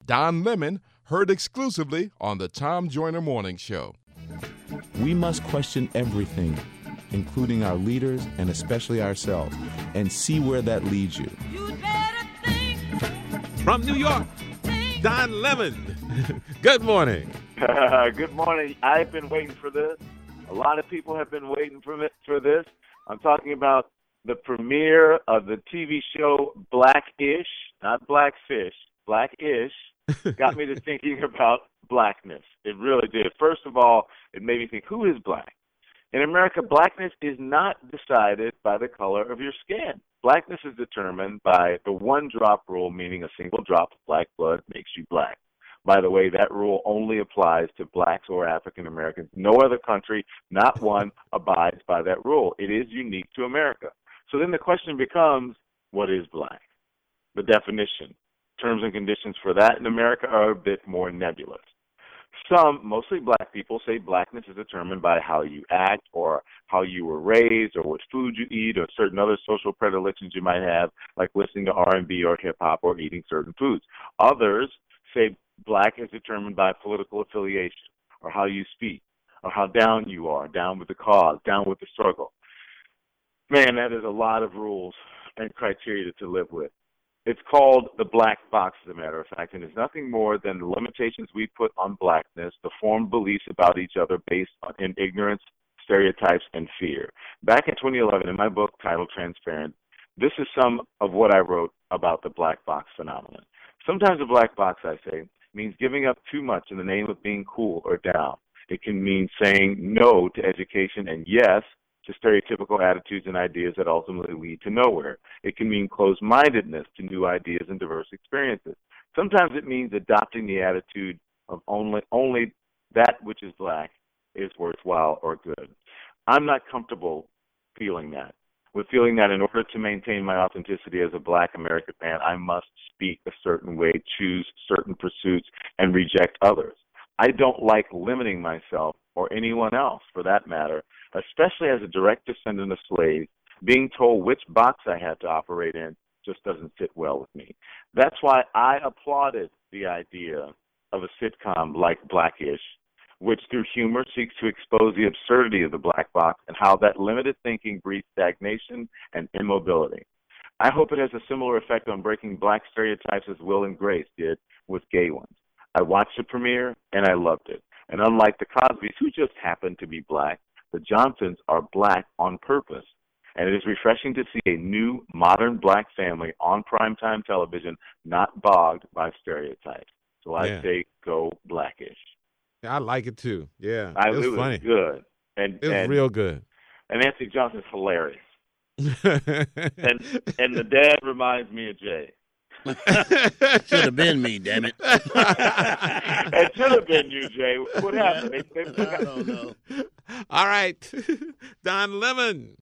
Don Lemon, heard exclusively on the Tom Joyner Morning Show. We must question everything, including our leaders and especially ourselves, and see where that leads you. From New York, Don Lemon. Good morning. Good morning. I've been waiting for this. A lot of people have been waiting for this. I'm talking about the premiere of the TV show Black-ish, not Blackfish, Black-ish, got me to thinking about blackness. It really did. First of all, it made me think, who is black? In America, blackness is not decided by the color of your skin. Blackness is determined by the one-drop rule, meaning a single drop of black blood makes you black. By the way, that rule only applies to blacks or African Americans. No other country, not one, abides by that rule. It is unique to America. So then the question becomes, what is black? The definition. Terms and conditions for that in America are a bit more nebulous. Some, mostly black people, say blackness is determined by how you act or how you were raised or what food you eat or certain other social predilections you might have, like listening to R&B or hip-hop or eating certain foods. Others say black is determined by political affiliation or how you speak or how down you are, down with the cause, down with the struggle. Man, that is a lot of rules and criteria to live with. It's called the black box, as a matter of fact, and it's nothing more than the limitations we put on blackness, the formed beliefs about each other based in ignorance, stereotypes, and fear. Back in 2011, in my book titled Transparent, this is some of what I wrote about the black box phenomenon. Sometimes the black box, I say, means giving up too much in the name of being cool or down. It can mean saying no to education and yes to stereotypical attitudes and ideas that ultimately lead to nowhere. It can mean closed-mindedness to new ideas and diverse experiences. Sometimes it means adopting the attitude of only that which is black is worthwhile or good. I'm not comfortable feeling that. With feeling that in order to maintain my authenticity as a black American man, I must speak a certain way, choose certain pursuits, and reject others. I don't like limiting myself or anyone else, for that matter, especially as a direct descendant of slaves. Being told which box I have to operate in just doesn't sit well with me. That's why I applauded the idea of a sitcom like Black-ish, which through humor seeks to expose the absurdity of the black box and how that limited thinking breeds stagnation and immobility. I hope it has a similar effect on breaking black stereotypes as Will and Grace did with gay ones. I watched the premiere, and I loved it. And unlike the Cosbys, who just happened to be black, the Johnsons are black on purpose. And it is refreshing to see a new, modern black family on primetime television, not bogged by stereotypes. So I say go Black-ish. I like it, too. Yeah, it was funny. Good. It was real good. And Anthony Johnson's hilarious. and the dad reminds me of Jay. Should have been me, damn it. It should have been you, Jay. What happened? I don't know. All right. Don Lemon.